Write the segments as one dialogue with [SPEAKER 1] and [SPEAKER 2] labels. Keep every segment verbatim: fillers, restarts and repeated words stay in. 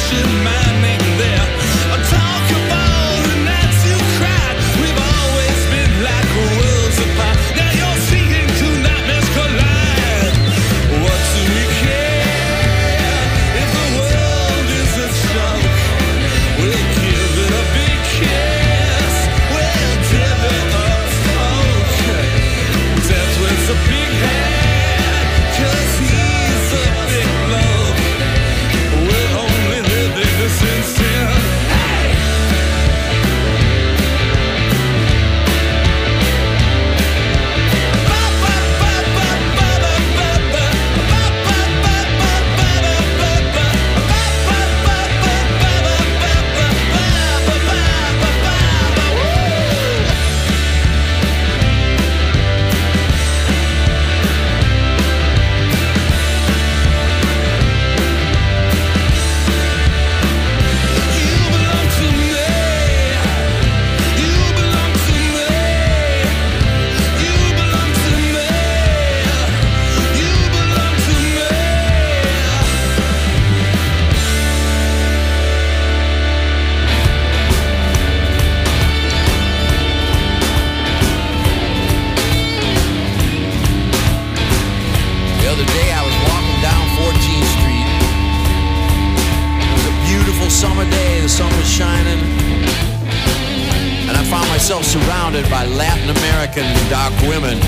[SPEAKER 1] myself surrounded by Latin American dark women.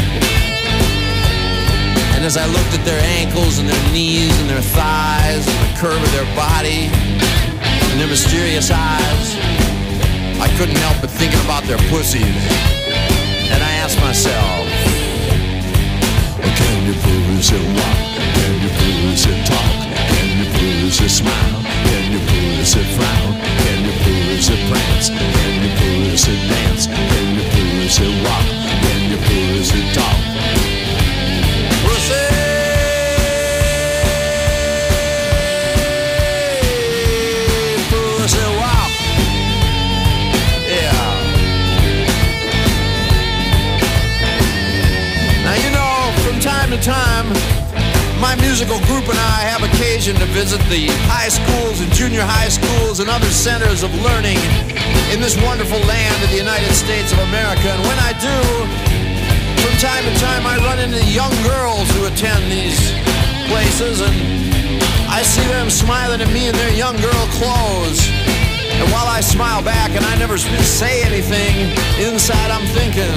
[SPEAKER 1] And as I looked at their ankles and their knees and their thighs and the curve of their body and their mysterious eyes, I couldn't help but thinking about their pussies. And I asked myself, can your pussy walk? Can your pussy talk? Can your pussy smile? Can your pussy frown? Can your pussy prance? Can your pussy dance? Can your pussy walk? Can your pussy talk? Pussy! Pussy walk! Yeah. Now you know, from time to time, my musical group and I have occasion to visit the high schools and junior high schools and other centers of learning in this wonderful land of the United States of America. And when I do, from time to time I run into young girls who attend these places, and I see them smiling at me in their young girl clothes. And while I smile back and I never say anything, inside I'm thinking,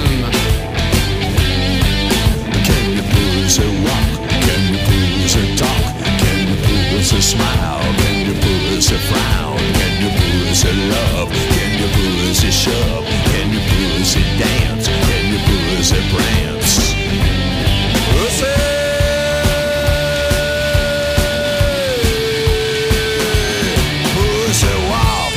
[SPEAKER 1] can you pussy walk? Can you pussy talk? Can you pussy smile? Can you pussy frown? Can you pussy love? Can you pussy shove? Can you pussy dance? Can you pussy prance? Pussy! Pussy walk!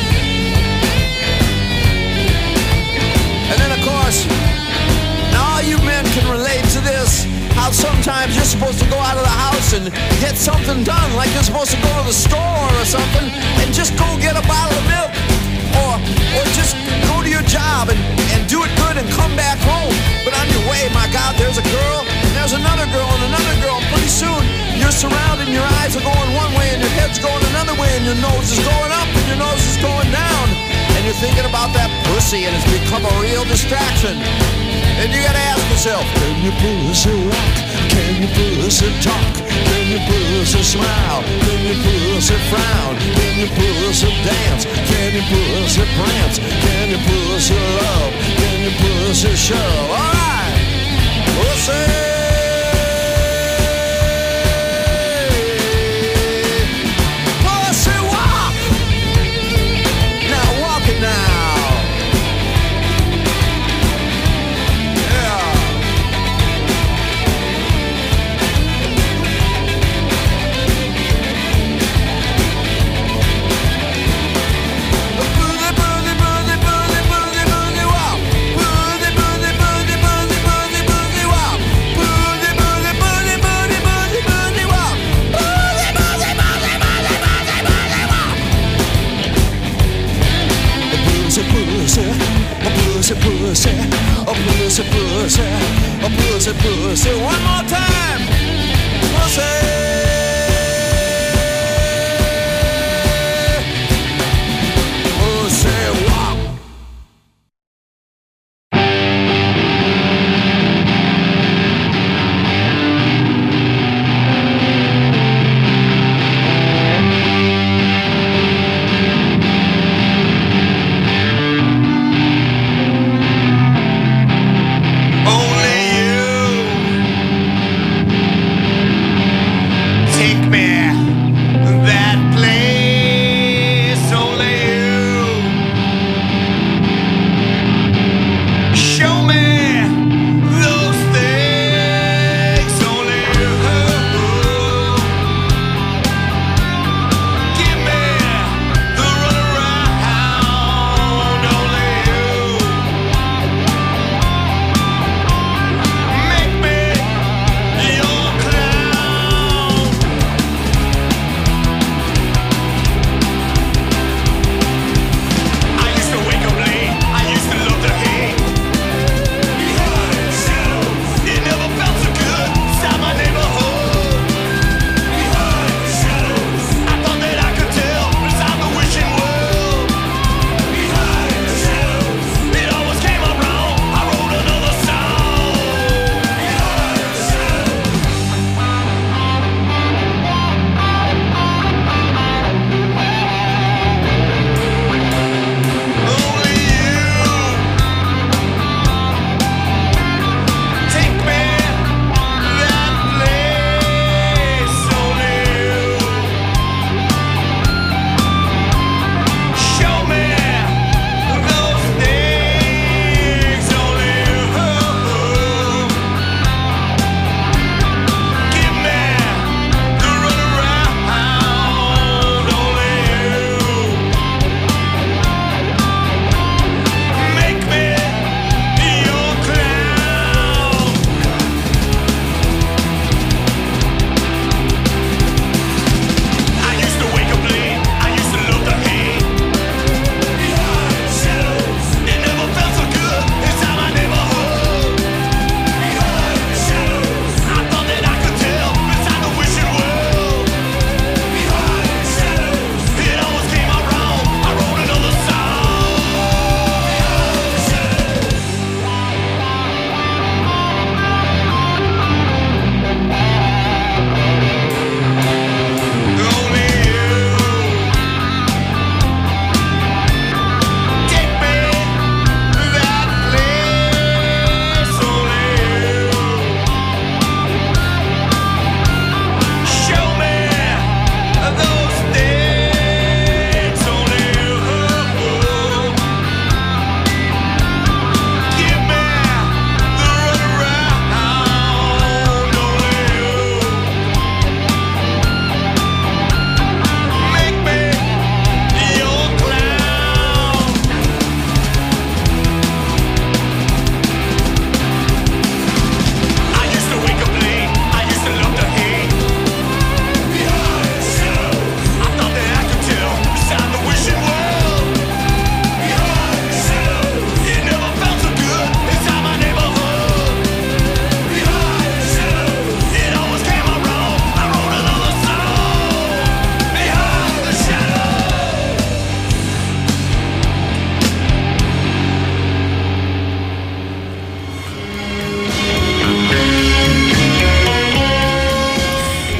[SPEAKER 1] And then of course, now all you men can relate to this. How sometimes you're supposed to go out of the house and get something done, like you're supposed to go to the store or something and just go get a bottle of milk, or or just go to your job and, and do it good and come back home. But on your way, my God, there's a girl, and there's another girl, and another girl, and pretty soon you're surrounded and your eyes are going one way and your head's going another way and your nose is going up and your nose is going down, and you're thinking about that pussy, and it's become a real distraction. And you gotta ask yourself, can you pussy walk? Can you pussy talk? Can you pussy smile? Can you pussy frown? Can you pussy dance? Can you pussy prance? Can you pussy love? Can you pussy show? Alright! Pussy! Pussy, pussy, a pussy, pussy, a pussy, pussy. One more time, pussy.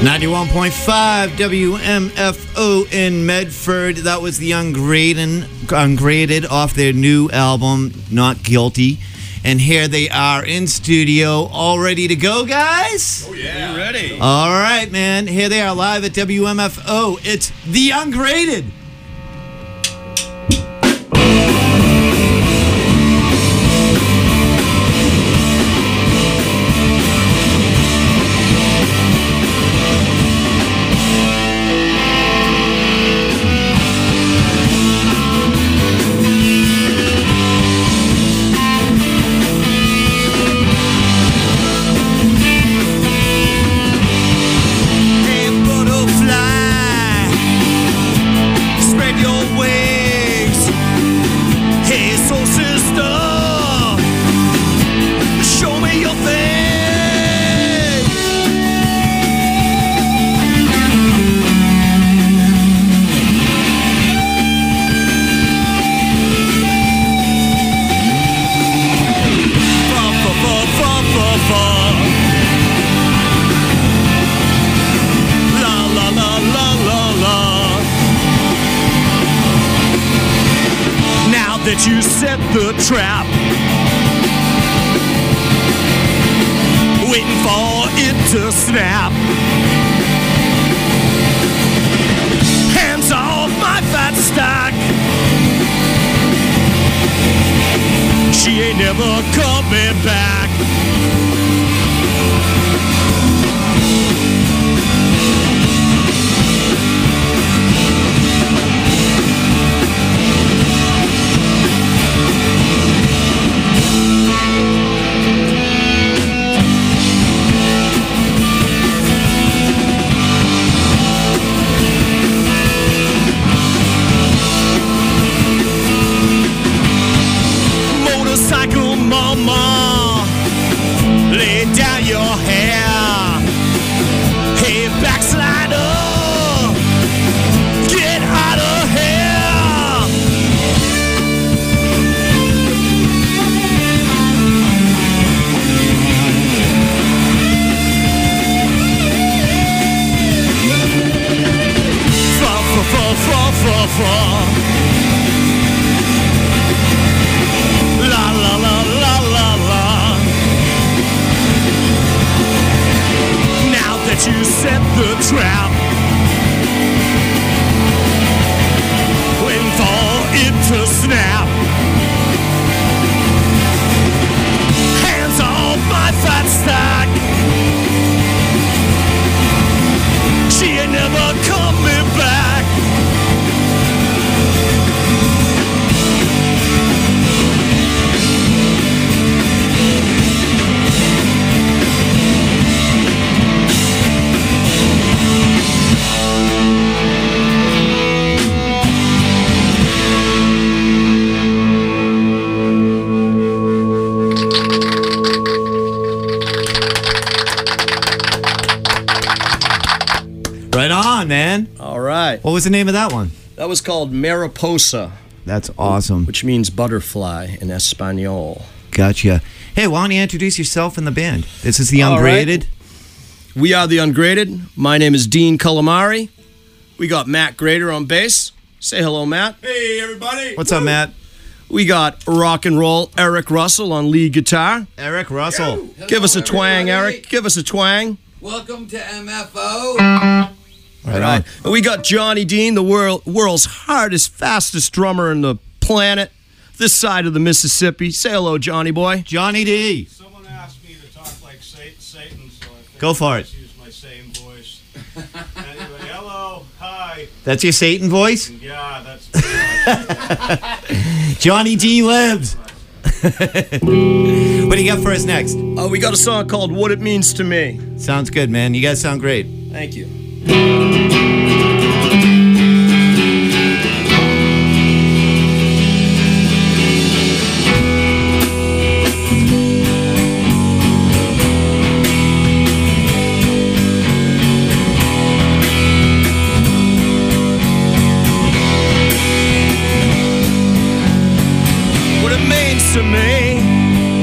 [SPEAKER 2] ninety-one point five W M F O in Medford. That was the Ungraded, Ungraded off their new album, Not Guilty. And here they are in studio, all ready to go, guys?
[SPEAKER 3] Oh, yeah. We're ready.
[SPEAKER 2] All right, man. Here they are live at W M F O. It's the Ungraded.
[SPEAKER 4] That you set the trap, waiting for it to snap. Hands off my fat stock. She ain't never coming back. Motorcycle mama, lay down your hair. Hey, backslider, get out of here. Fa fa fa fa fa fa. La la la la la la. Now that you set the trap, waiting for it to snap. Hands off my fat stock. She ain't never coming back.
[SPEAKER 2] Right on, man.
[SPEAKER 3] All right.
[SPEAKER 2] What was the name of that one?
[SPEAKER 3] That was called Mariposa,
[SPEAKER 2] That's awesome.
[SPEAKER 3] which means butterfly in Espanol.
[SPEAKER 2] Gotcha. Hey, why don't you introduce yourself and the band? This is the
[SPEAKER 3] All right.
[SPEAKER 2] Ungraded.
[SPEAKER 3] We are the Ungraded. My name is Dean Calamari. We got Matt Grader on bass. Say hello, Matt.
[SPEAKER 5] Hey, everybody.
[SPEAKER 2] What's up, Matt?
[SPEAKER 3] We got rock and roll Eric Russell on lead guitar.
[SPEAKER 2] Eric Russell.
[SPEAKER 3] Give us a twang, Eric. Give us a twang.
[SPEAKER 5] Welcome to M F O.
[SPEAKER 2] Right on.
[SPEAKER 3] And we got Johnny Dean, the world, world's hardest, fastest drummer in the planet, this side of the Mississippi. Say hello, Johnny boy.
[SPEAKER 2] Johnny D.
[SPEAKER 6] Someone asked me to talk like Satan, Satan so I think
[SPEAKER 2] Go for
[SPEAKER 6] I'll
[SPEAKER 2] it.
[SPEAKER 6] just use my same voice. Anyway, hello, hi.
[SPEAKER 2] That's your Satan voice?
[SPEAKER 6] Yeah, that's
[SPEAKER 2] Johnny D lives. What do you got for us next?
[SPEAKER 3] Uh, we got a song called What It Means to Me.
[SPEAKER 2] Sounds good, man. You guys sound great.
[SPEAKER 3] Thank you. What it means to me,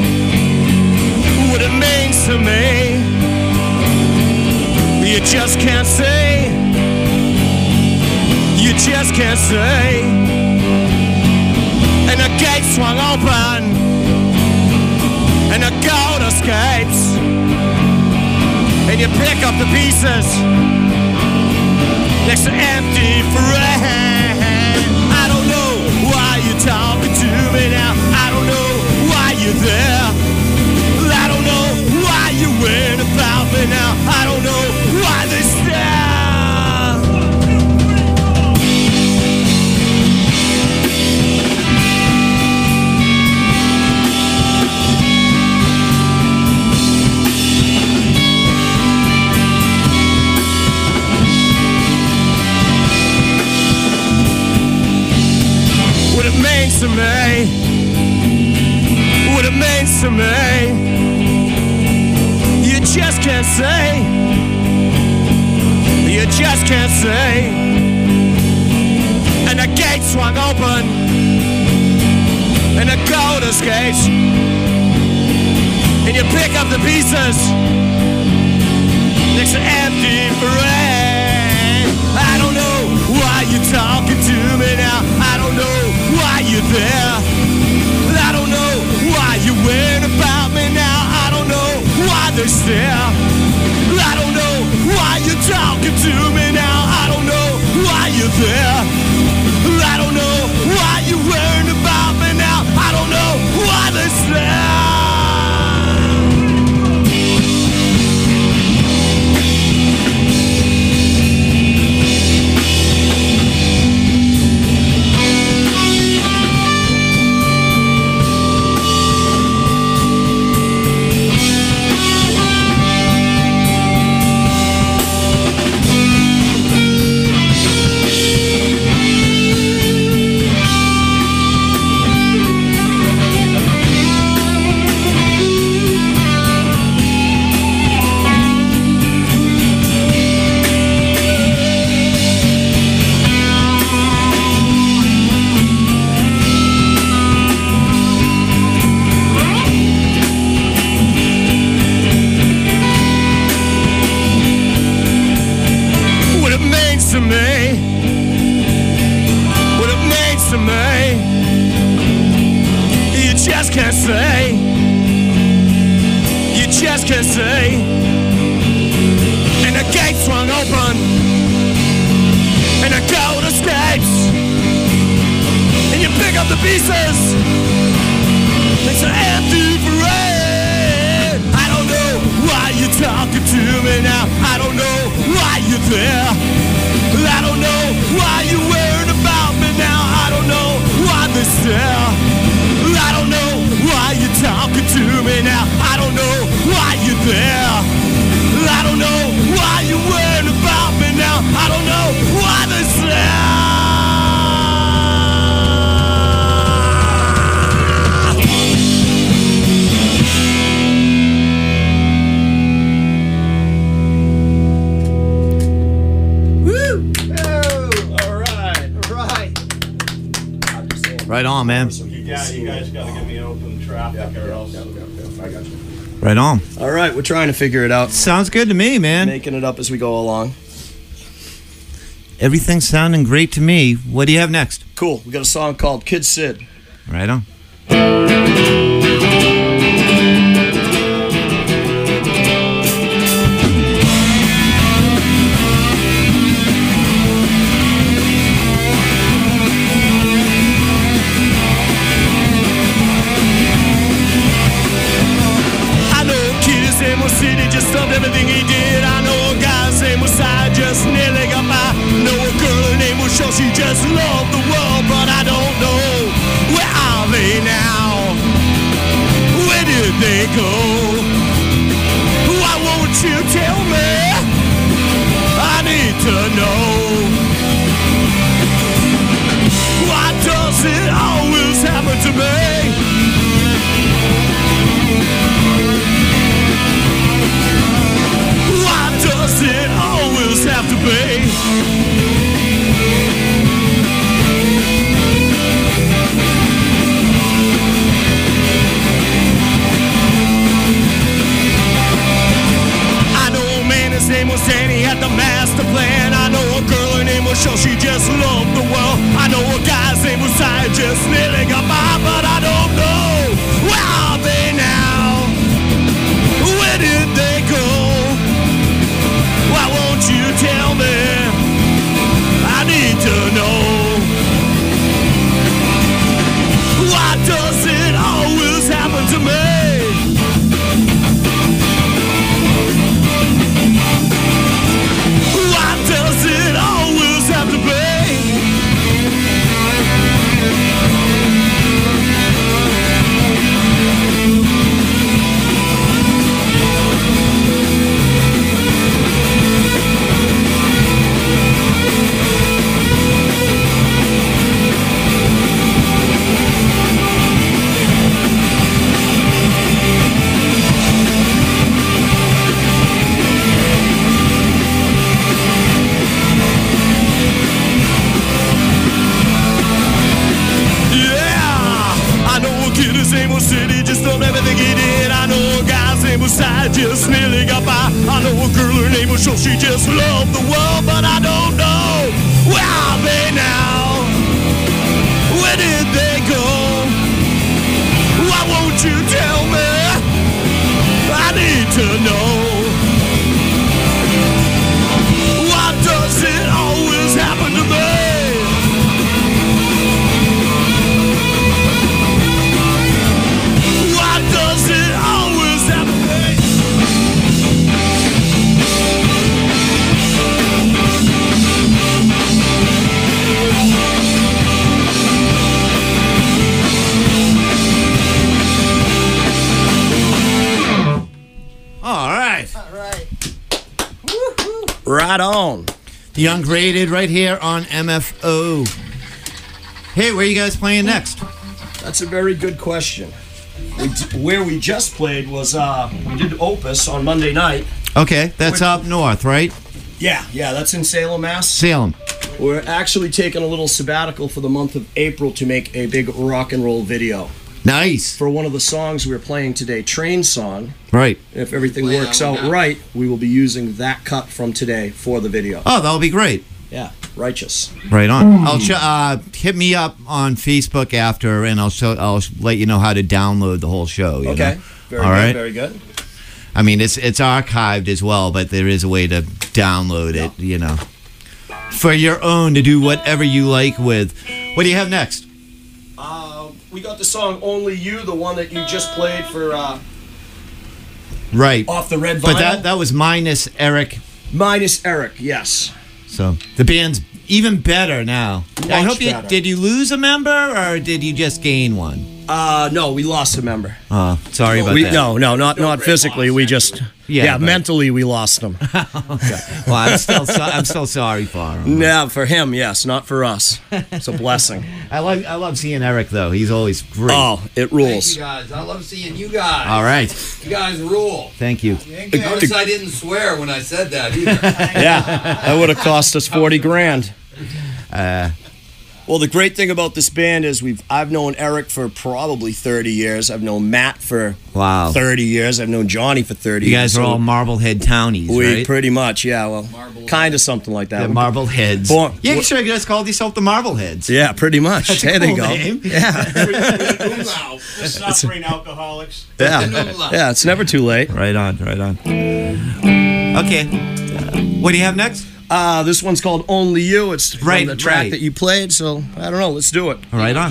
[SPEAKER 3] what it means to me, you just can't
[SPEAKER 4] just can't say. And the gate swung open, and the goat escapes, and you pick up the pieces next to empty friend. I don't know why you're talking to me now. I don't know why you're there. I don't know why you went about me now. I don't know why they stare. What it means to me, what it means to me, you just can't say, you just can't say. And the gate swung open, and the goat escapes, and you pick up the pieces next to empty friend. I don't know why you're talking to me now. I don't know why you're there. I don't know why you went about me now. I don't know why they stare. I don't know why you're talking to me now. I don't know why you're there. I don't know why you worried about me now. I don't know why they stare. To me, what it means to me, you just can't say, you just can't say. And the gate swung open, and the goat escapes, and you pick up the pieces, it's an empty parade. I don't know why you're talking to me now. I don't know why you're there. I don't know why you worried about me now. I don't know why they stare. I don't know why you're talking to me now. I don't know why you're there. I don't know why you worried about me now. I don't know why they stare.
[SPEAKER 2] Right on, man.
[SPEAKER 6] You guys, you guys got to give me open traffic or else.
[SPEAKER 3] I got you.
[SPEAKER 2] Right on.
[SPEAKER 3] All right, we're trying to figure it out.
[SPEAKER 2] Sounds good to me, man.
[SPEAKER 3] Making it up as we go along.
[SPEAKER 2] Everything's sounding great to me. What do you have next?
[SPEAKER 3] Cool. We got a song called Kid Sid.
[SPEAKER 2] Right on.
[SPEAKER 4] City just loved everything he did. I know a guy's name was I just nearly got by. Know a girl named was Shaw, she just loved the world, but I don't know where are they now? Where did they go? Why won't you tell me? I need to know. Why does it always happen to me? Does it always have to be? inside just nearly got by. I know a girl, her name was Joe, she just loved the world, but I don't know where are they now? Where did they go? Why won't you tell me? I need to know. Why does it always happen to me? Why does it always happen to me?
[SPEAKER 2] All right.
[SPEAKER 3] Right on.
[SPEAKER 2] The Ungraded right here on M F O. Hey, where are you guys playing next?
[SPEAKER 3] That's a very good question. We d- where we just played was, uh, we did Opus on Monday night.
[SPEAKER 2] Okay, that's up north, right?
[SPEAKER 3] Yeah, yeah, that's in Salem, Mass.
[SPEAKER 2] Salem.
[SPEAKER 3] We're actually taking a little sabbatical for the month of April to make a big rock and roll video
[SPEAKER 2] Nice.
[SPEAKER 3] for one of the songs we're playing today, Train Song.
[SPEAKER 2] Right.
[SPEAKER 3] If everything
[SPEAKER 5] Play
[SPEAKER 3] works
[SPEAKER 5] that one
[SPEAKER 3] out
[SPEAKER 5] now.
[SPEAKER 3] right, we will be using that cut from today for the video.
[SPEAKER 2] Oh, that'll be great.
[SPEAKER 3] Yeah, righteous.
[SPEAKER 2] Right on. I'll ch- uh, hit me up on Facebook after, and I'll show. I'll let you know how to download the whole show. You
[SPEAKER 3] Okay,
[SPEAKER 2] know?
[SPEAKER 3] very
[SPEAKER 2] All
[SPEAKER 3] good,
[SPEAKER 2] right.
[SPEAKER 3] very good.
[SPEAKER 2] I mean, it's it's archived as well, but there is a way to download it. You know, for your own to do whatever you like with. What do you have next?
[SPEAKER 3] Uh, we got the song Only You, the one that you just played for uh,
[SPEAKER 2] Right.
[SPEAKER 3] off the red vinyl.
[SPEAKER 2] But that that was minus Eric.
[SPEAKER 3] Minus Eric, yes.
[SPEAKER 2] So the band's even better now. I
[SPEAKER 3] Much
[SPEAKER 2] hope you
[SPEAKER 3] better.
[SPEAKER 2] did you lose a member or did you just gain one?
[SPEAKER 3] Uh, no, we lost a member.
[SPEAKER 2] Oh, sorry about
[SPEAKER 3] We,
[SPEAKER 2] that.
[SPEAKER 3] no, no, not not physically. We just
[SPEAKER 2] Yeah,
[SPEAKER 3] yeah,
[SPEAKER 2] but-
[SPEAKER 3] mentally we lost him.
[SPEAKER 2] Well, I'm still so, I'm still sorry for him.
[SPEAKER 3] Yeah, for him, yes, not for us. It's a blessing.
[SPEAKER 2] I love I love seeing Eric though. He's always great.
[SPEAKER 3] Oh, it
[SPEAKER 5] Thank you
[SPEAKER 3] rules.
[SPEAKER 5] guys. I love seeing you guys.
[SPEAKER 2] All right.
[SPEAKER 5] You guys rule.
[SPEAKER 2] Thank you.
[SPEAKER 5] Notice I didn't swear when I said that either.
[SPEAKER 3] Yeah, that would have cost us forty grand.
[SPEAKER 2] Uh,
[SPEAKER 3] Well, the great thing about this band is we've I've known Eric for probably thirty years. I've known Matt for
[SPEAKER 2] wow.
[SPEAKER 3] thirty years. I've known Johnny for thirty
[SPEAKER 2] You
[SPEAKER 3] years.
[SPEAKER 2] guys are
[SPEAKER 3] so
[SPEAKER 2] all Marblehead townies,
[SPEAKER 3] we
[SPEAKER 2] right?
[SPEAKER 3] pretty much, yeah. Well,
[SPEAKER 5] Marblehead.
[SPEAKER 3] kind of something like that.
[SPEAKER 2] The Marbleheads.
[SPEAKER 3] Born-
[SPEAKER 2] yeah, you should have just called yourself the Marbleheads.
[SPEAKER 3] Yeah, pretty much.
[SPEAKER 2] That's a
[SPEAKER 3] There they
[SPEAKER 2] cool
[SPEAKER 3] go.
[SPEAKER 2] name.
[SPEAKER 3] Yeah,
[SPEAKER 6] Suffering alcoholics.
[SPEAKER 3] yeah, yeah. It's never too late.
[SPEAKER 2] Right on, right on. Okay. Uh, what do you have next?
[SPEAKER 3] Uh, this one's called Only You. It's from
[SPEAKER 2] Right,
[SPEAKER 3] the track
[SPEAKER 2] right.
[SPEAKER 3] that you played. So I don't know. Let's do it.
[SPEAKER 2] Right on.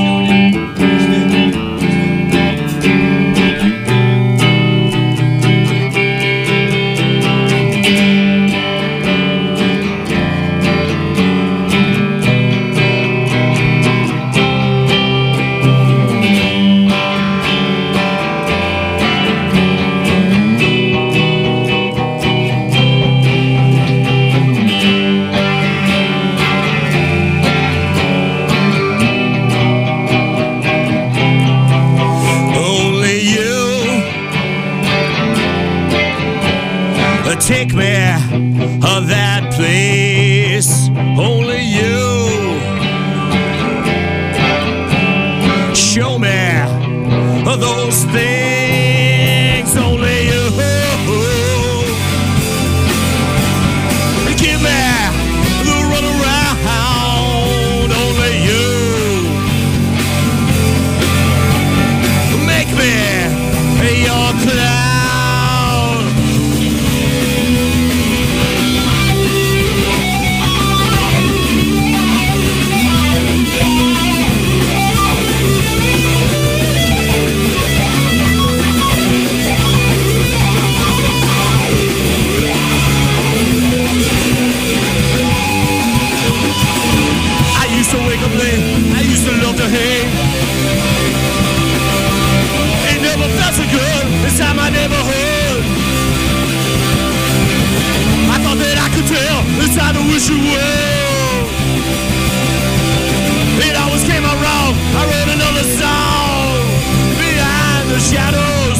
[SPEAKER 4] Only you take me to that place. Only you show me those things. Only you give me the runaround. Only you make me your clown. I used to wake up late, I used to love to hang. It never felt so good inside my neighborhood. I thought that I could tell inside the wish you well. It always came out wrong. I wrote another song behind the shadows.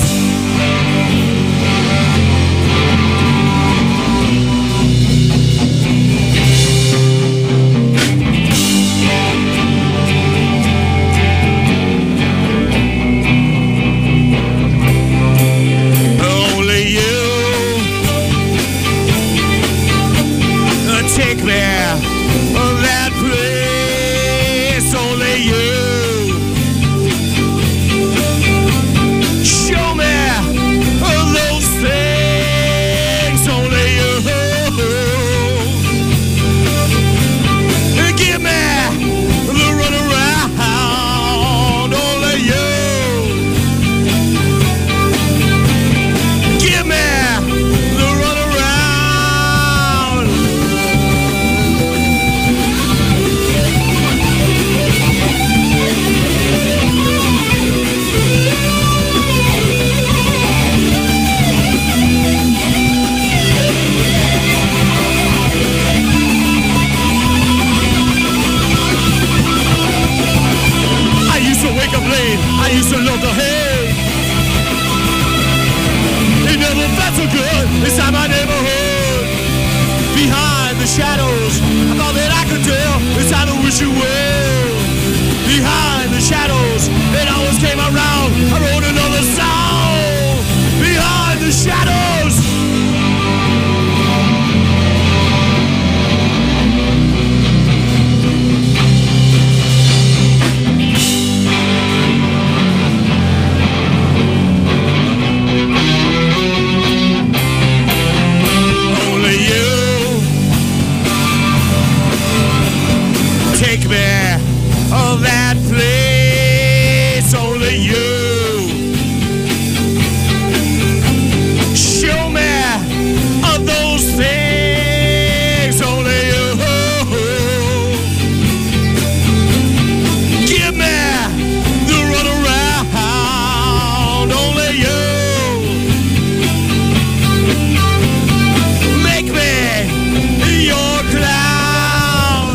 [SPEAKER 4] Only wishing well. Behind the shadows, it always came around. I wrote another song. Behind the shadows. Only you take me of that place. Only you show me of those things. Only you give me the run around. Only you make me your clown.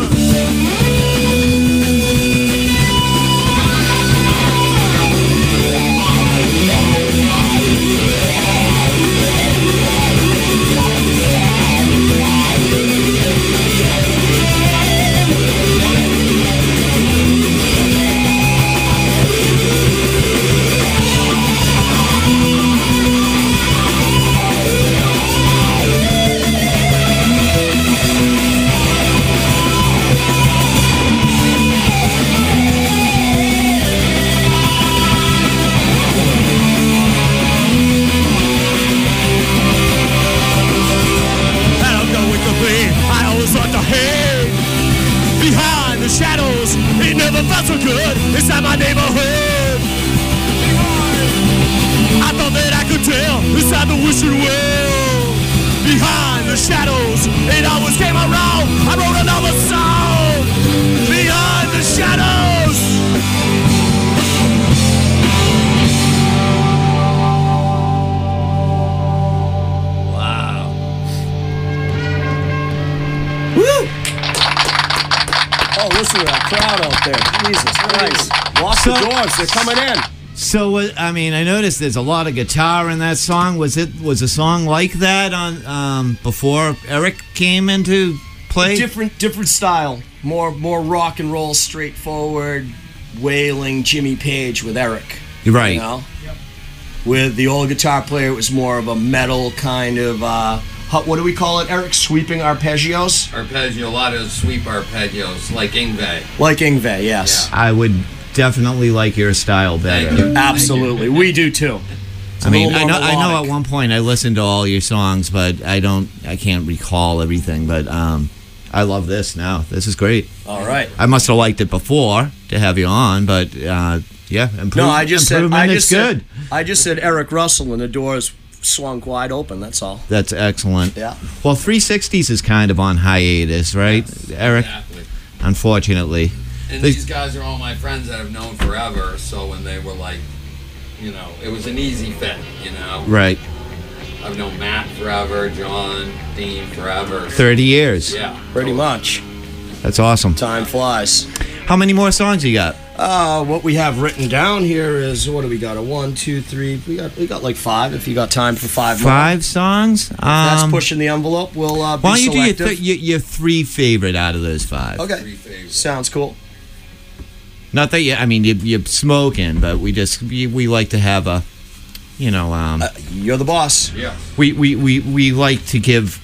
[SPEAKER 4] I don't know what to be. I always thought the hate behind the shadows. It never felt so good inside my neighborhood. I thought that I could tell inside the wishing well. Behind the shadows, it always came around. I wrote another song. Behind the shadows.
[SPEAKER 3] Wow. Woo! Oh, listen to that crowd out there. Jesus Christ. Lock the
[SPEAKER 2] So-
[SPEAKER 3] doors. They're coming in.
[SPEAKER 2] So uh, I mean, I noticed there's a lot of guitar in that song. Was it was a song like that on um, before Eric came into play?
[SPEAKER 3] Different, different style. More, more rock and roll, straightforward, wailing Jimmy Page with Eric.
[SPEAKER 2] Right.
[SPEAKER 3] You know? With the old guitar player, it was more of a metal kind of, uh, how, what do we call it, Eric? Sweeping arpeggios?
[SPEAKER 5] Arpeggio, a lot of sweep arpeggios, like Ingve.
[SPEAKER 3] Like Ingve, yes.
[SPEAKER 2] I would definitely like your style better.
[SPEAKER 5] Thank you.
[SPEAKER 3] Absolutely. We do too. It's a
[SPEAKER 2] I mean,
[SPEAKER 3] little
[SPEAKER 2] I know,
[SPEAKER 3] more
[SPEAKER 2] I know.
[SPEAKER 3] melodic.
[SPEAKER 2] At one point, I listened to all your songs, but I don't, I can't recall everything. But um, I love this now. This is great.
[SPEAKER 3] All right.
[SPEAKER 2] I must have liked it before to have you on, but uh, yeah, improve,
[SPEAKER 3] No, I just said,
[SPEAKER 2] improvement
[SPEAKER 3] I
[SPEAKER 2] is
[SPEAKER 3] just
[SPEAKER 2] good.
[SPEAKER 3] said, I just said Eric Russell, and the doors swung wide open. That's all.
[SPEAKER 2] That's excellent.
[SPEAKER 3] Yeah.
[SPEAKER 2] Well, three sixties is kind of on hiatus, right, Eric?
[SPEAKER 5] Exactly.
[SPEAKER 2] Unfortunately.
[SPEAKER 5] And
[SPEAKER 2] They-
[SPEAKER 5] these guys are all my friends that I've known forever, so when they were like, you know, it was an easy fit, you know.
[SPEAKER 2] Right.
[SPEAKER 5] I've known Matt forever, John, Dean forever.
[SPEAKER 2] thirty years.
[SPEAKER 5] Yeah.
[SPEAKER 3] Pretty much.
[SPEAKER 2] That's awesome.
[SPEAKER 3] Time flies.
[SPEAKER 2] How many more songs you got?
[SPEAKER 3] Uh, what we have written down here is, what do we got? A one, two, three. We got we got like five. If you got time for five more.
[SPEAKER 2] Five songs? Um,
[SPEAKER 3] That's pushing the envelope. We'll uh, be
[SPEAKER 2] Why don't you do your,
[SPEAKER 3] selective.
[SPEAKER 2] th- your, your three favorite out of those five?
[SPEAKER 5] Three
[SPEAKER 3] Okay.
[SPEAKER 5] favorites.
[SPEAKER 3] Sounds cool.
[SPEAKER 2] Not that you, I mean, you, you're smoking, but we just, we, we like to have a, you know, um,
[SPEAKER 3] Uh, you're the boss.
[SPEAKER 5] Yeah.
[SPEAKER 2] we, we, we, we like to give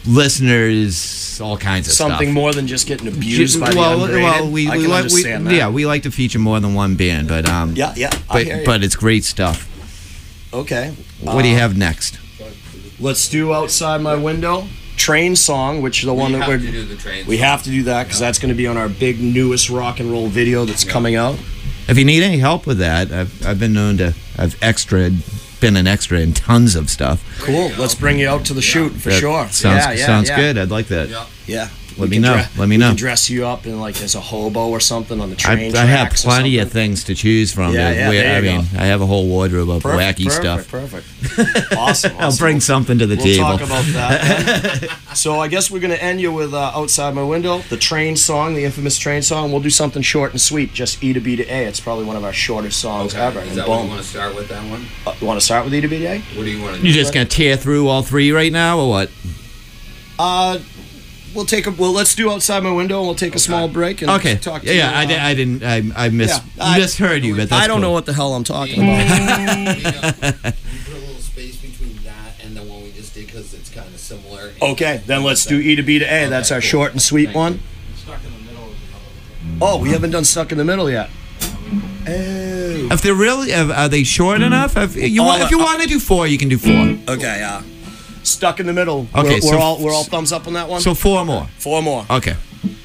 [SPEAKER 2] listeners all kinds of
[SPEAKER 3] Something
[SPEAKER 2] stuff.
[SPEAKER 3] more than just getting abused by the
[SPEAKER 2] well,
[SPEAKER 3] ungraded.
[SPEAKER 2] well, we,
[SPEAKER 3] I
[SPEAKER 2] we
[SPEAKER 3] can
[SPEAKER 2] like, we,
[SPEAKER 3] understand that.
[SPEAKER 2] yeah, we like to feature more than one band, but um,
[SPEAKER 3] Yeah, yeah. I
[SPEAKER 2] but
[SPEAKER 3] hear you.
[SPEAKER 2] but it's great stuff.
[SPEAKER 3] Okay.
[SPEAKER 2] What do you
[SPEAKER 3] Uh,
[SPEAKER 2] have next?
[SPEAKER 3] Let's do Outside My Window. Train Song, which is the one
[SPEAKER 5] we
[SPEAKER 3] that
[SPEAKER 5] have
[SPEAKER 3] we're.
[SPEAKER 5] to do the train.
[SPEAKER 3] We have to do that because that's going to be on our big newest rock and roll video that's coming out.
[SPEAKER 2] If you need any help with that, I've I've been known to I've extra been an extra in tons of stuff.
[SPEAKER 3] Cool. Let's bring you out to the shoot for
[SPEAKER 2] That
[SPEAKER 3] sure.
[SPEAKER 2] Sounds
[SPEAKER 3] yeah, yeah,
[SPEAKER 2] sounds
[SPEAKER 3] yeah.
[SPEAKER 2] good. I'd like that.
[SPEAKER 5] Yeah.
[SPEAKER 3] Yeah.
[SPEAKER 2] Let
[SPEAKER 3] We
[SPEAKER 2] me
[SPEAKER 3] can
[SPEAKER 2] know. Let me
[SPEAKER 3] we
[SPEAKER 2] know.
[SPEAKER 3] can dress you up in like as a hobo or something on the
[SPEAKER 2] I,
[SPEAKER 3] train.
[SPEAKER 2] I have
[SPEAKER 3] tracks or
[SPEAKER 2] plenty of
[SPEAKER 3] something.
[SPEAKER 2] things to choose from.
[SPEAKER 3] Yeah,
[SPEAKER 2] to
[SPEAKER 3] yeah,
[SPEAKER 2] wear-
[SPEAKER 3] there
[SPEAKER 2] I
[SPEAKER 3] you
[SPEAKER 2] mean,
[SPEAKER 3] go.
[SPEAKER 2] I have a whole wardrobe of
[SPEAKER 3] Perfect,
[SPEAKER 2] wacky
[SPEAKER 3] perfect,
[SPEAKER 2] stuff.
[SPEAKER 3] Perfect. Awesome.
[SPEAKER 2] I'll
[SPEAKER 3] awesome.
[SPEAKER 2] bring something to the
[SPEAKER 3] We'll
[SPEAKER 2] table.
[SPEAKER 3] talk about that. then. So I guess we're going to end you with uh, Outside My Window, the train song, the infamous train song. We'll do something short and sweet, just E to B to A. It's probably one of our shortest songs
[SPEAKER 5] Okay.
[SPEAKER 3] ever.
[SPEAKER 5] Is
[SPEAKER 3] and
[SPEAKER 5] that what you
[SPEAKER 3] boom.
[SPEAKER 5] want to start with, that one?
[SPEAKER 3] Uh, you want to start with E to B to A?
[SPEAKER 5] What do you want to do?
[SPEAKER 2] You just gonna tear through all three right now, or what?
[SPEAKER 3] Uh, we'll take a. Well, let's do outside my window, and we'll take a small break and
[SPEAKER 2] Okay.
[SPEAKER 3] talk. To
[SPEAKER 2] Yeah, yeah.
[SPEAKER 3] you,
[SPEAKER 2] I,
[SPEAKER 3] uh,
[SPEAKER 2] di- I didn't. I, I mis-
[SPEAKER 3] Yeah, I-
[SPEAKER 2] misheard you, but that's
[SPEAKER 3] I don't
[SPEAKER 2] cool.
[SPEAKER 3] know what the hell I'm talking about.
[SPEAKER 5] Can you put a little space between that and the one we just did because it's kind of similar.
[SPEAKER 3] Okay, then let's do E to B to A. That's our
[SPEAKER 5] cool.
[SPEAKER 3] short and sweet
[SPEAKER 5] Thank
[SPEAKER 3] one.
[SPEAKER 5] you.
[SPEAKER 6] Stuck in the middle of the
[SPEAKER 3] Oh, we haven't done stuck in the middle yet. Oh.
[SPEAKER 2] If they're really, uh, are they short enough? If you want, if you want to do four, you can do four.
[SPEAKER 3] Okay, uh, stuck in the middle.
[SPEAKER 2] Okay,
[SPEAKER 3] we're, we're
[SPEAKER 2] so-
[SPEAKER 3] all we're all thumbs up on that one.
[SPEAKER 2] So four more.
[SPEAKER 3] four more.
[SPEAKER 2] Okay.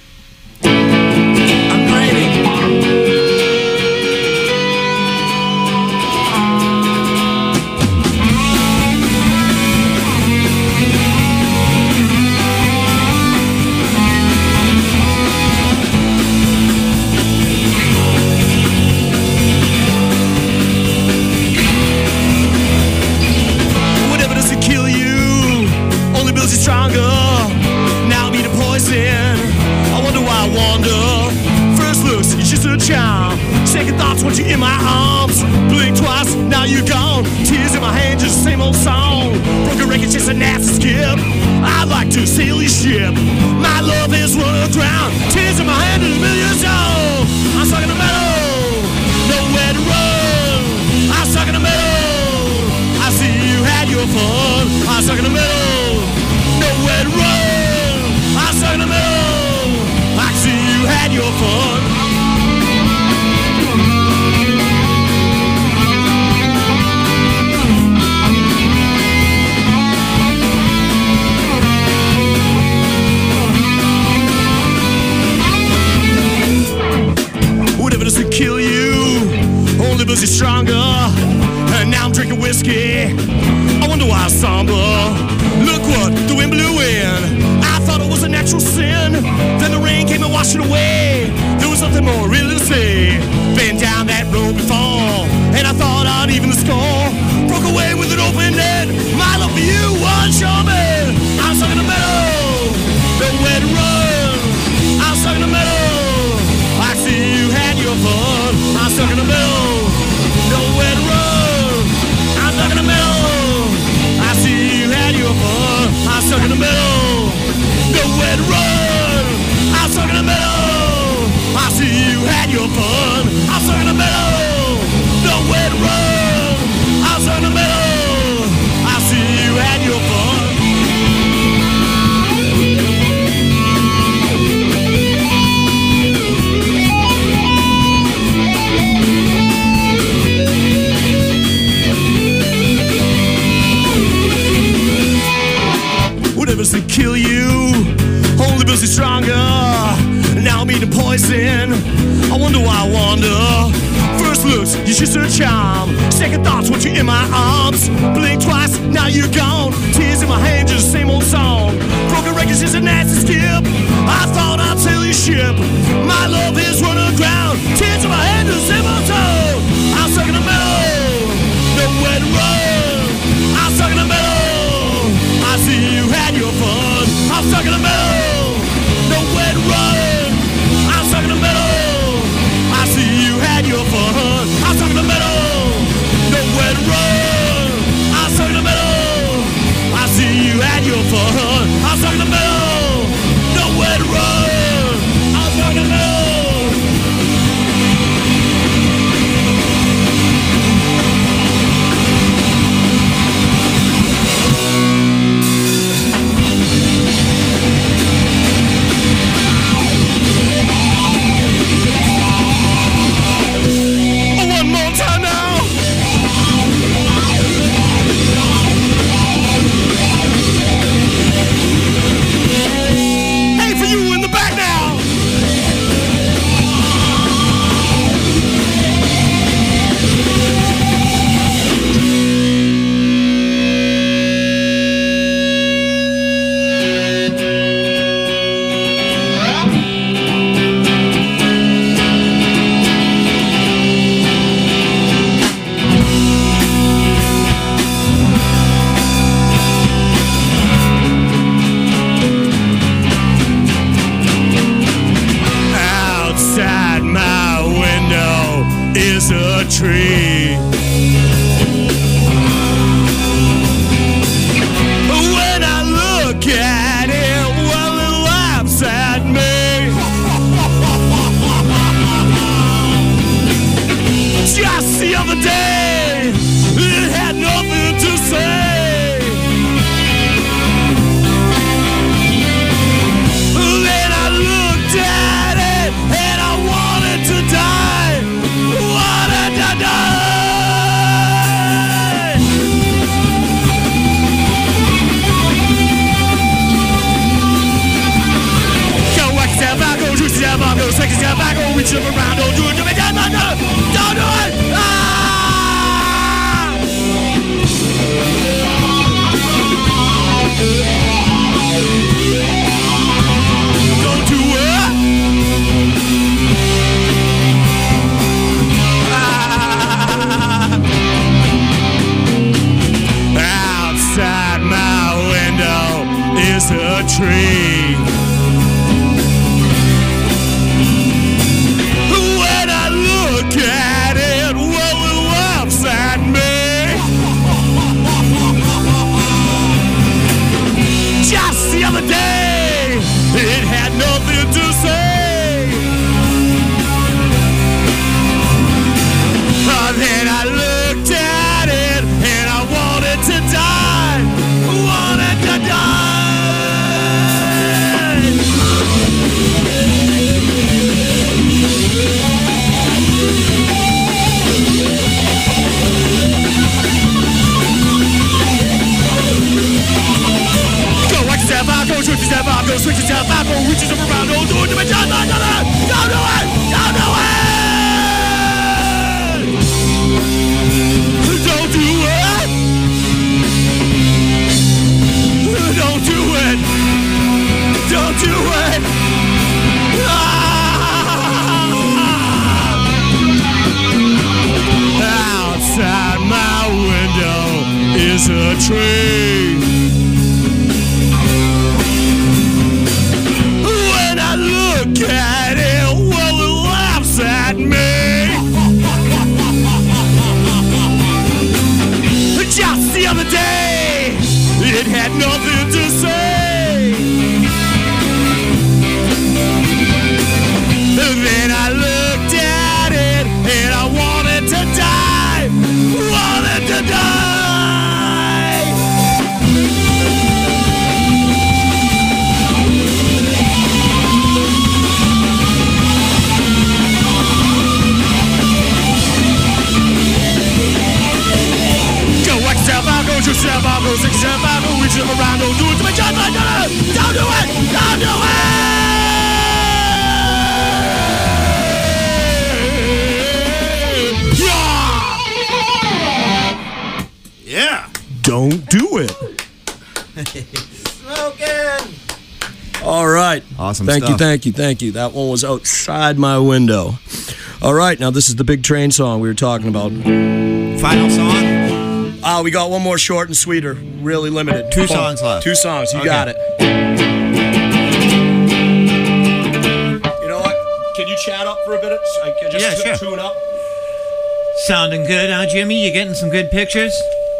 [SPEAKER 2] I'm ready.
[SPEAKER 4] Whatever doesn't kill you only builds you stronger. Now be the poison. I wonder why I wander. First looks, it's just a charm. Second thoughts, want you in my arms. Blink twice, now you're gone. Tears in my hand, just the same old song. Broken record, just a nasty skip. I'd like to sail your ship. My love has run aground. Tears in my hand, and a million old. I'm stuck in the middle, nowhere to run. I'm stuck in the middle. I see you had your fun. I'm stuck in the middle, nowhere to run. I'm stuck in the middle. I see you had your fun. Whatever doesn't kill you only builds you stronger. And now I'm drinking whiskey. I wonder why I'm somber. Look what the wind blew in. I thought it was a natural sin. Then the rain came and washed it away. There was nothing more really to say. Been down that road before, and I thought I'd even the score. Broke away with an open end. My love for you was sure, man. I'm stuck in the middle, nowhere to run. I'm stuck in the middle. I see you had your fun. I'm stuck in the middle, nowhere to run. I'm stuck in the middle. I see you had your fun. I'm stuck in the middle, nowhere to run. I'm stuck in the middle. I see you had your fun. I'm stuck in the middle, nowhere to run. I'm stuck in the middle. I see you had your fun. Whatever's to kill you only builds you stronger. Now I'm eating poison. I wonder why I wander. First looks, you're just a charm. Second thoughts, want you in my arms. Blink twice, now you're gone. Tears in my hand, just the same old song. Broken records, just a nasty skip. I thought I'd sail your ship. My love has run aground. Tears in my hand, just the same old song. I'm stuck in the middle, nowhere to run. I'm stuck in the middle. I see you had your fun. I'm stuck in the middle, nowhere to run. I'm stuck in the middle. I see you had your fun. I'm stuck in the middle, nowhere to run. I'm stuck in the middle. I see you had your fun. I'm stuck in the middle, nowhere to run. I'm stuck in the middle. One more time now. Hey, for you in the back now. Outside my window is a tree. When I look at it, well, the other day, it had nothing to say. Then I looked at it and I wanted to die. Wanted to die. Go wax that back, go juice that back, go sex that back, go reach up around, don't do it to me, don't do it, don't do it. Ah! Don't do it. Ah! Outside my window is a tree. When I look at it, well, it laughs at me. Just the other day, it had nothing to say. Oh, then I looked at it and I wanted to die. Wanted to die. Go wax that vibe, go switch that vibe, go switch that vibe, go reach yourself around, don't do it to me, don't do it, don't do it, don't do it, don't do it, don't do it, don't do it, don't do it. Ah! Outside my window is a tree. When I look at it, well, it laughs at me. Just the other day, it had nothing to say. Then I looked at it and I wanted to die. Wanted to die. Go wax that vibe, go juice that vibe, go six that vibe, go reach them around, don't do it to me, don't do it, don't do it, don't do it. Yeah.
[SPEAKER 2] Yeah.
[SPEAKER 3] Don't do it.
[SPEAKER 2] Smoking.
[SPEAKER 3] All right.
[SPEAKER 2] Awesome
[SPEAKER 3] Thank
[SPEAKER 2] stuff.
[SPEAKER 3] you, thank you, thank you. That one was Outside My Window. All right, now this is the big train song we were talking about.
[SPEAKER 2] Final song?
[SPEAKER 3] Ah, we got one more short and sweeter, really limited.
[SPEAKER 2] Two
[SPEAKER 3] Fun.
[SPEAKER 2] songs left.
[SPEAKER 3] Two songs, you
[SPEAKER 2] Okay.
[SPEAKER 3] got it. You know what? Can you chat up for a bit? I can just
[SPEAKER 2] Yeah,
[SPEAKER 3] t-
[SPEAKER 2] sure.
[SPEAKER 3] tune up.
[SPEAKER 2] Sounding good, huh, Jimmy? You getting some good pictures?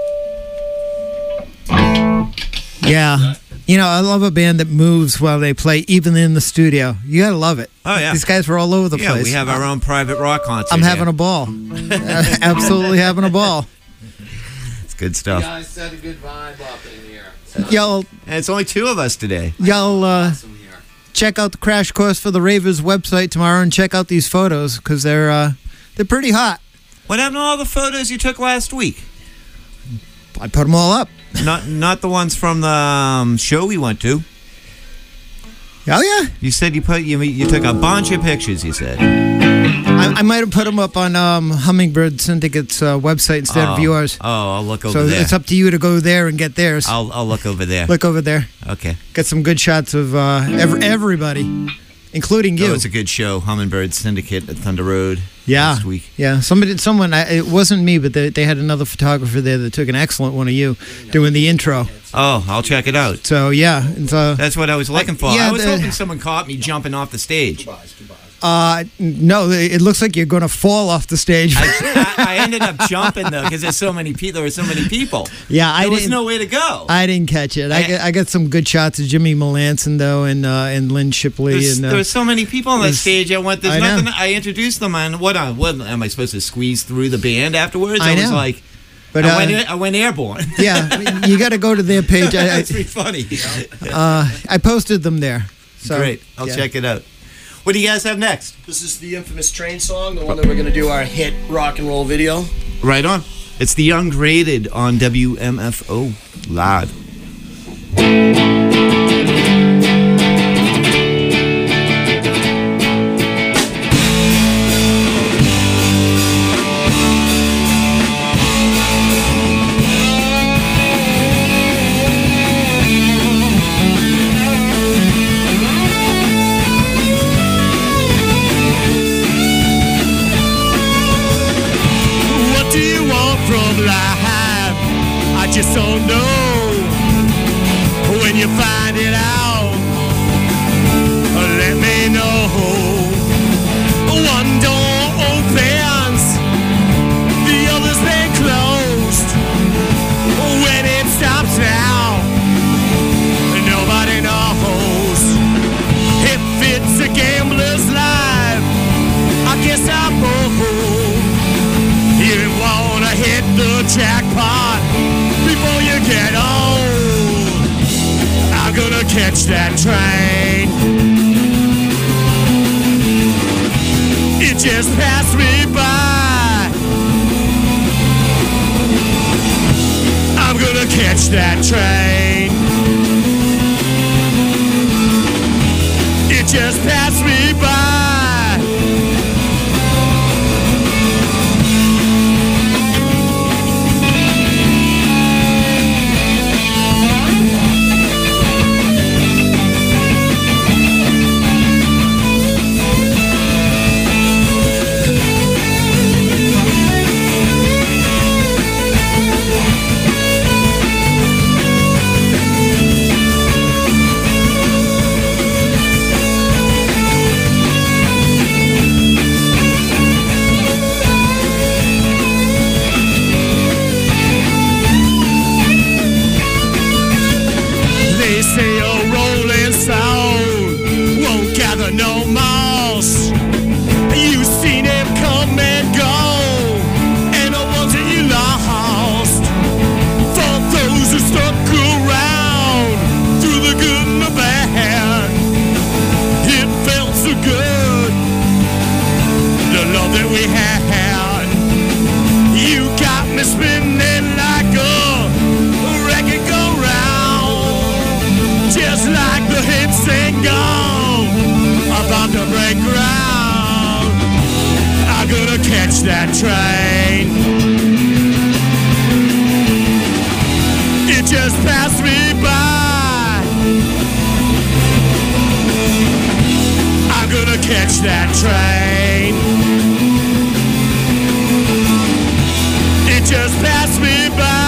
[SPEAKER 7] Yeah. You know, I love a band that moves while they play, even in the studio. You gotta love it.
[SPEAKER 2] Oh, yeah.
[SPEAKER 7] These guys were all over the
[SPEAKER 2] Yeah,
[SPEAKER 7] place.
[SPEAKER 2] we have our own private rock concert.
[SPEAKER 7] I'm having
[SPEAKER 2] here.
[SPEAKER 7] a ball. Absolutely having a ball.
[SPEAKER 2] It's good stuff.
[SPEAKER 5] guys set a good vibe up in here.
[SPEAKER 7] Y'all,
[SPEAKER 2] And it's only two of us today.
[SPEAKER 7] y'all uh,
[SPEAKER 5] Awesome here.
[SPEAKER 7] check out the Crash Course for the Ravers website tomorrow and check out these photos because they're uh, they're pretty hot.
[SPEAKER 2] What happened to all the photos you took last week?
[SPEAKER 7] I put them all up.
[SPEAKER 2] Not not the ones from the um, show we went to.
[SPEAKER 7] Oh yeah,
[SPEAKER 2] You said you put you you took a bunch of pictures. You said.
[SPEAKER 7] I, I might have put them up on um, Hummingbird Syndicate's uh, website instead
[SPEAKER 2] oh.
[SPEAKER 7] of yours.
[SPEAKER 2] Oh, I'll look over
[SPEAKER 7] So
[SPEAKER 2] there.
[SPEAKER 7] it's up to you to go there and get theirs.
[SPEAKER 2] I'll I'll look over there.
[SPEAKER 7] Look over there.
[SPEAKER 2] Okay.
[SPEAKER 7] Get some good shots of uh, ev- everybody, including
[SPEAKER 2] That
[SPEAKER 7] you.
[SPEAKER 2] was a good show. Hummingbird Syndicate at Thunder Road.
[SPEAKER 7] Yeah,
[SPEAKER 2] Last week.
[SPEAKER 7] yeah. Somebody, someone. I, it wasn't me, but they, they had another photographer there that took an excellent one of you doing the intro.
[SPEAKER 2] Oh, I'll check it out.
[SPEAKER 7] So yeah, it's, uh,
[SPEAKER 2] That's what I was looking for.
[SPEAKER 7] yeah,
[SPEAKER 2] I was
[SPEAKER 7] the-
[SPEAKER 2] hoping someone caught me jumping off the stage.
[SPEAKER 7] Uh, no, it looks like you're going to fall off the stage.
[SPEAKER 2] I, I, I ended up jumping though because there's so many people. There were so many people.
[SPEAKER 7] Yeah, I
[SPEAKER 2] there was
[SPEAKER 7] didn't-
[SPEAKER 2] no way to go.
[SPEAKER 7] I didn't catch it. I, got, I got some good shots of Jimmy Melanson though, and uh, and Lynn Shipley.
[SPEAKER 2] There's,
[SPEAKER 7] and uh,
[SPEAKER 2] there were so many people on that
[SPEAKER 7] there's-
[SPEAKER 2] stage. I went. There's
[SPEAKER 7] I know.
[SPEAKER 2] nothing. I introduced them on what? On what am I supposed to squeeze through the band afterwards?
[SPEAKER 7] I
[SPEAKER 2] I was
[SPEAKER 7] know.
[SPEAKER 2] like,
[SPEAKER 7] But,
[SPEAKER 2] I,
[SPEAKER 7] uh,
[SPEAKER 2] went, I went airborne.
[SPEAKER 7] yeah, you got to go to their page. I,
[SPEAKER 2] That's pretty funny.
[SPEAKER 7] I, uh, I posted them there. So,
[SPEAKER 2] Great. I'll
[SPEAKER 7] yeah.
[SPEAKER 2] check it out. What do you guys have next?
[SPEAKER 3] This is the infamous Train song, the one that we're going to do our hit rock and roll video.
[SPEAKER 2] Right on. It's the Ungraded on W M F O Live.
[SPEAKER 4] What do you want from life? I just don't know. When you find it out, let me know. One door opens, the others they closed. When it stops now, nobody knows. If it's a gambler's life, I guess I'm bold. You wanna hit the jackpot before you get old. I'm gonna catch that train. It just passed me by. I'm gonna catch that train. It just passed me by. They say a rolling stone won't gather no moss. You've seen him come and go, and the ones that you lost. For those who stuck around through the good and the bad, it felt so good, the love that we had. You got me spinning like a record go round, just like the hit single about to break ground. I'm gonna catch that train. It just passed me by. I'm gonna catch that train. It just passed me by.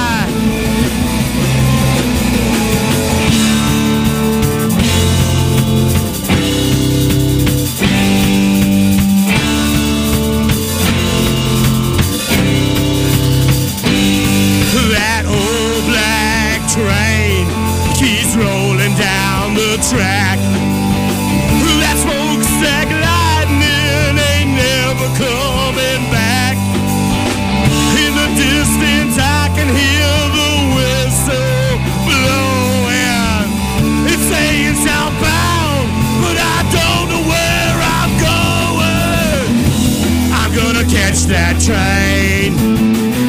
[SPEAKER 4] That old black train keeps rolling down the track. That smokestack lightning ain't never coming back. In the distance I can hear the whistle blowing. It's saying southbound, but I don't know where I'm going. I'm gonna catch that train.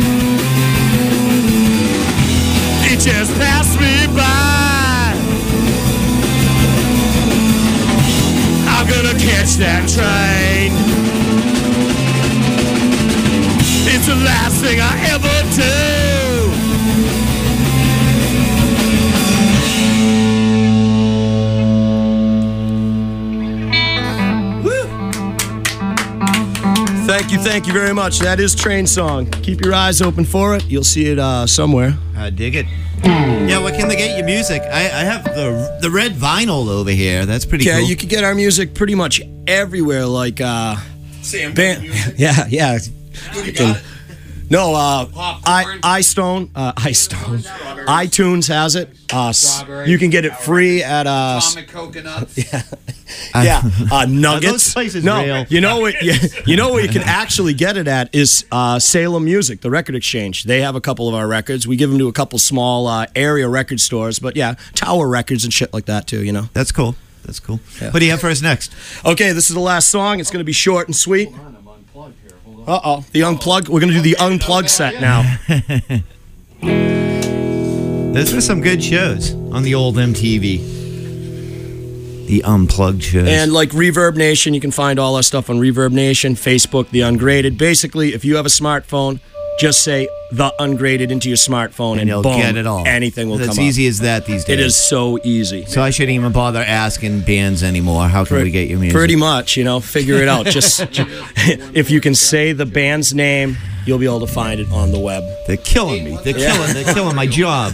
[SPEAKER 4] It just passed me by. I'm gonna catch that train. It's the last thing I ever do.
[SPEAKER 3] Thank you, thank you very much. That is Train song. Keep your eyes open for it. You'll see it uh, somewhere.
[SPEAKER 2] I dig it. Yeah, where can they get your music? I, I have the the red vinyl over here. That's pretty
[SPEAKER 3] Yeah,
[SPEAKER 2] cool.
[SPEAKER 3] you can get our music pretty much everywhere. Like, uh,
[SPEAKER 5] Sam,
[SPEAKER 3] band, yeah, yeah.
[SPEAKER 5] you got it.
[SPEAKER 3] No, uh,
[SPEAKER 5] Popcorn.
[SPEAKER 3] I, iStone, uh, iStone, iTunes has it. Uh, s-
[SPEAKER 5] Strawberry.
[SPEAKER 3] you can get it free at uh, s-
[SPEAKER 5] Atomic coconuts.
[SPEAKER 3] yeah, yeah. Uh, Nuggets.
[SPEAKER 2] those places
[SPEAKER 3] no,
[SPEAKER 2] real?
[SPEAKER 3] you know what? You, you know where you can actually get it at is uh, Salem Music, the record exchange. They have a couple of our records. We give them to a couple small uh, area record stores, but yeah, Tower Records and shit like that too. You know.
[SPEAKER 2] That's cool. That's cool. What do you have for us next?
[SPEAKER 3] Okay, this is the last song. It's going to be short and sweet. Uh oh, the unplugged. We're going to do the unplugged set now.
[SPEAKER 2] Those were some good shows on the old M T V. The unplugged shows.
[SPEAKER 3] And like Reverb Nation, you can find all our stuff on Reverb Nation, Facebook, The Ungraded. Basically, if you have a smartphone, just say The Ungraded into your smartphone and,
[SPEAKER 2] and you'll
[SPEAKER 3] boom,
[SPEAKER 2] get it all.
[SPEAKER 3] anything will
[SPEAKER 2] It's
[SPEAKER 3] come
[SPEAKER 2] as
[SPEAKER 3] up.
[SPEAKER 2] easy as that these days.
[SPEAKER 3] It is so easy.
[SPEAKER 2] So I shouldn't even bother asking bands anymore. How can we get your music?
[SPEAKER 3] Pretty much, you know, figure it out. Just if you can say the band's name, you'll be able to find it on the web.
[SPEAKER 2] They're killing me. They're
[SPEAKER 3] Yeah.
[SPEAKER 2] killing. They're killing my job.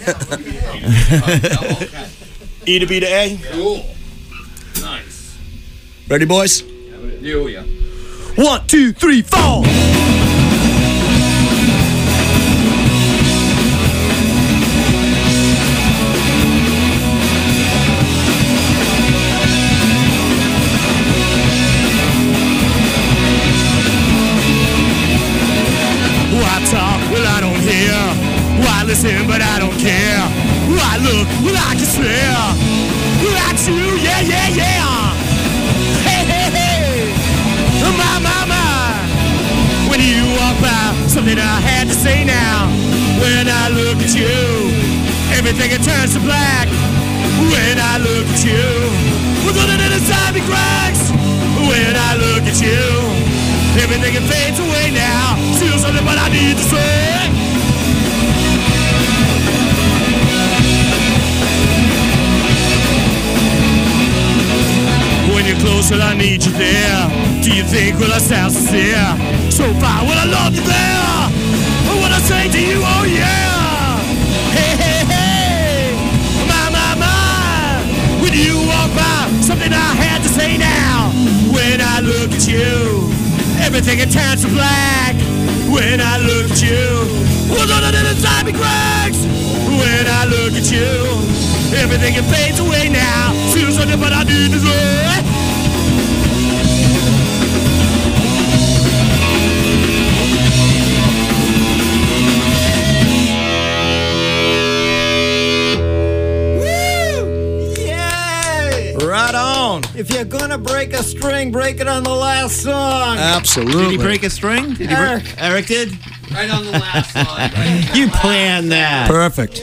[SPEAKER 3] E to B to A.
[SPEAKER 5] Cool. Nice.
[SPEAKER 3] Ready, boys?
[SPEAKER 5] You, yeah.
[SPEAKER 3] One, two, three, four.
[SPEAKER 4] I talk, well I don't hear. I listen, but I don't care. I look, well I can swear. At you, yeah, yeah, yeah. Hey, hey, hey. My, my, my. When you walk by, something I had to say now. When I look at you, everything it turns to black. When I look at you, we're gonna do the zombie cracks. When I look at you, everything it fades away now. Still something but I need to say. When you're close, well, I need you there. Do you think, well, I sound sincere? So far, well, I love you there. But what I say to you, oh yeah. Hey, hey, hey. My, my, my. When you walk by, something I had to say now. When I look at you, everything it turns to black. When I look at you, what's on the inside me cracks? When I look at you, everything it fades away now. Feel something but I need to say.
[SPEAKER 3] Right on.
[SPEAKER 7] If you're gonna break a string, break it on the last song.
[SPEAKER 3] Absolutely.
[SPEAKER 2] Did he break a string? Did he
[SPEAKER 7] Eric.
[SPEAKER 2] break? Eric did?
[SPEAKER 5] Right on the last song. Right
[SPEAKER 2] You planned that.
[SPEAKER 3] Perfect.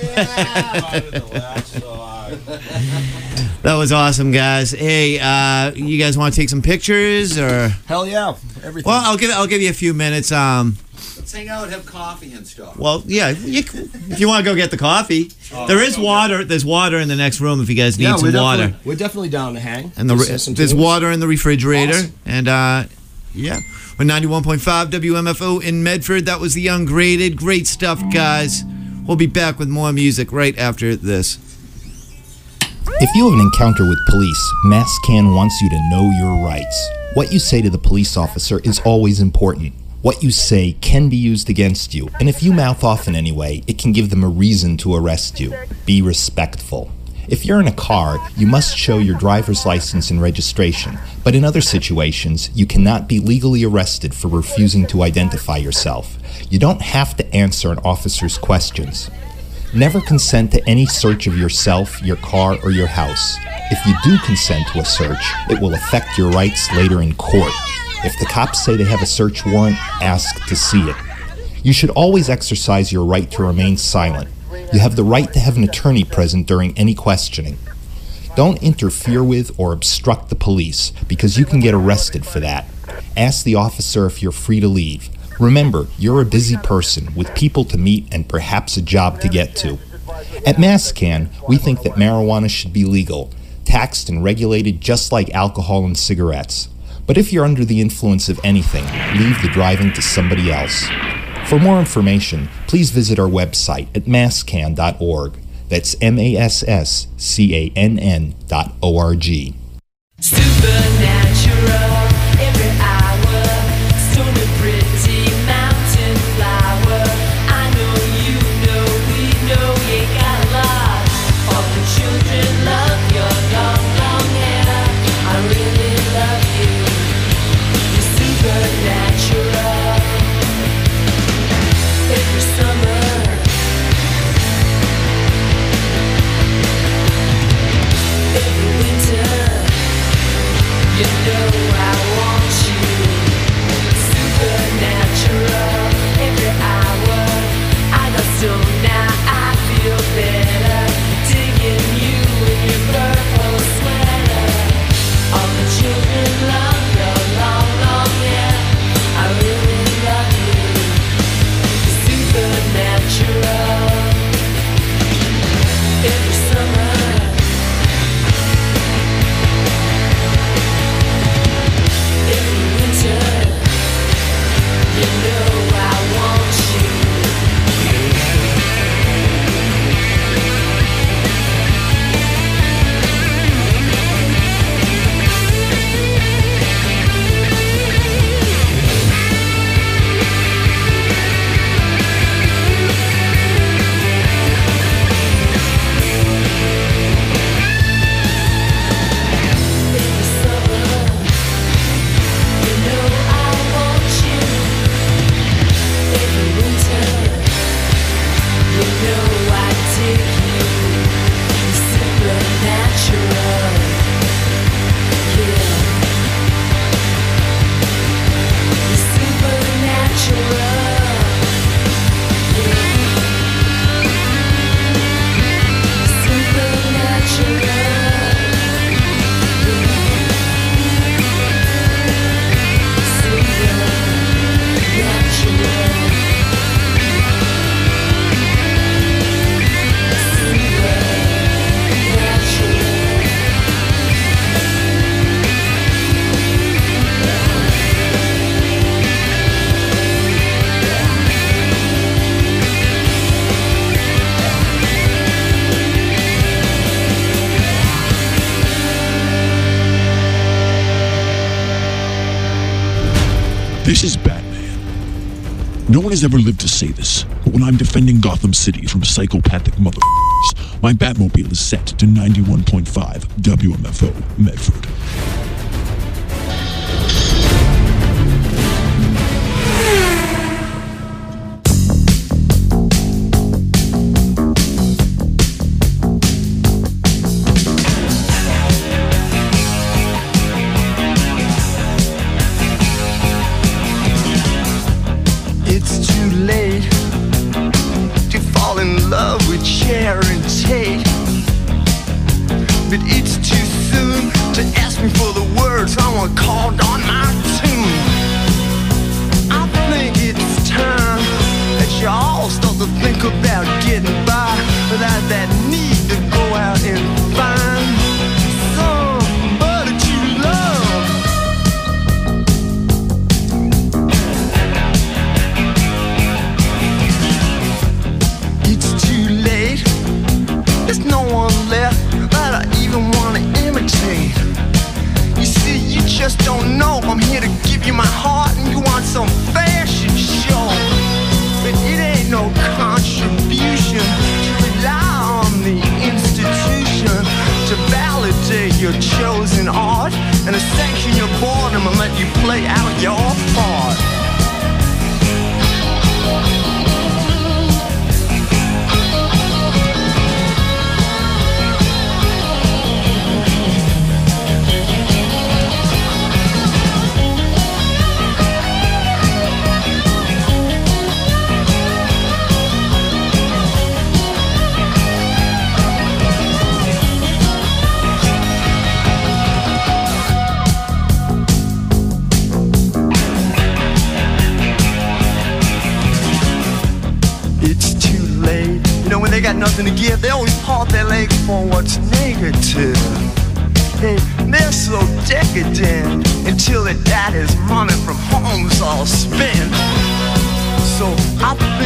[SPEAKER 2] That was awesome, guys. Hey, uh, you guys want to take some pictures, or?
[SPEAKER 3] Hell yeah. Everything.
[SPEAKER 2] Well, I'll give I'll give you a few minutes. Um,
[SPEAKER 5] Let's hang out, have coffee and stuff.
[SPEAKER 2] well, yeah, you, if you want to go get the coffee, there is water. There's water in the next room if you guys need
[SPEAKER 3] yeah,
[SPEAKER 2] some
[SPEAKER 3] we're
[SPEAKER 2] water.
[SPEAKER 3] definitely, we're definitely down to hang.
[SPEAKER 2] And the
[SPEAKER 3] Listen to some
[SPEAKER 2] there's
[SPEAKER 3] tunes.
[SPEAKER 2] water in the refrigerator,
[SPEAKER 3] Awesome.
[SPEAKER 2] and uh, yeah, we're ninety-one point five W M F O in Medford. That was the Ungraded. Great stuff, guys. We'll be back with more music right after this.
[SPEAKER 8] If you have an encounter with police, MassCan wants you to know your rights. What you say to the police officer is always important. What you say can be used against you, and if you mouth off in any way, it can give them a reason to arrest you. Be respectful. If you're in a car, you must show your driver's license and registration, but in other situations, you cannot be legally arrested for refusing to identify yourself. You don't have to answer an officer's questions. Never consent to any search of yourself, your car, or your house. If you do consent to a search, it will affect your rights later in court. If the cops say they have a search warrant, ask to see it. You should always exercise your right to remain silent. You have the right to have an attorney present during any questioning. Don't interfere with or obstruct the police, because you can get arrested for that. Ask the officer if you're free to leave. Remember, you're a busy person with people to meet and perhaps a job to get to. At MassCan, we think that marijuana should be legal, taxed and regulated just like alcohol and cigarettes. But if you're under the influence of anything, leave the driving to somebody else. For more information, please visit our website at masscan dot org. That's M A S S C A N N dot O R G.
[SPEAKER 9] Supernatural, every hour, stony pretty mountain flower. I know you know, we know you got a lot. All the children love your long, long hair. I really love you. You're supernatural. Every summer, every winter, you know I want you. Supernatural, every hour. I got so now I feel better. Digging you in your purple sweater. All the children love your long, long hair. I really love you. Supernatural. Every summer, every winter, you know I want you. Every summer, you know I want you. Every winter, you know I take you. You're supernatural, yeah. You're supernatural, yeah. Supernatural.
[SPEAKER 10] This is Batman. No one has ever lived to say this, but when I'm defending Gotham City from psychopathic motherfuckers, my Batmobile is set to ninety-one point five W M F O Medford.
[SPEAKER 4] It's too late to fall in love with Sharon Tate, but it's too soon to ask me for the words I want called on my tune. I think it's time that you all start to think about getting by without that need to go out and find somebody to love. It's too late. There's no one left that I even want to imitate. You see, you just don't know. I'm here to give you my heart, and you want some fashion show. But it ain't no contribution to rely on the institution to validate your chosen art and to sanction your boredom and let you play out your part. They got nothing to give, they always part their legs for what's negative. Hey, they're so decadent until their daddy's money from home's all spent. So I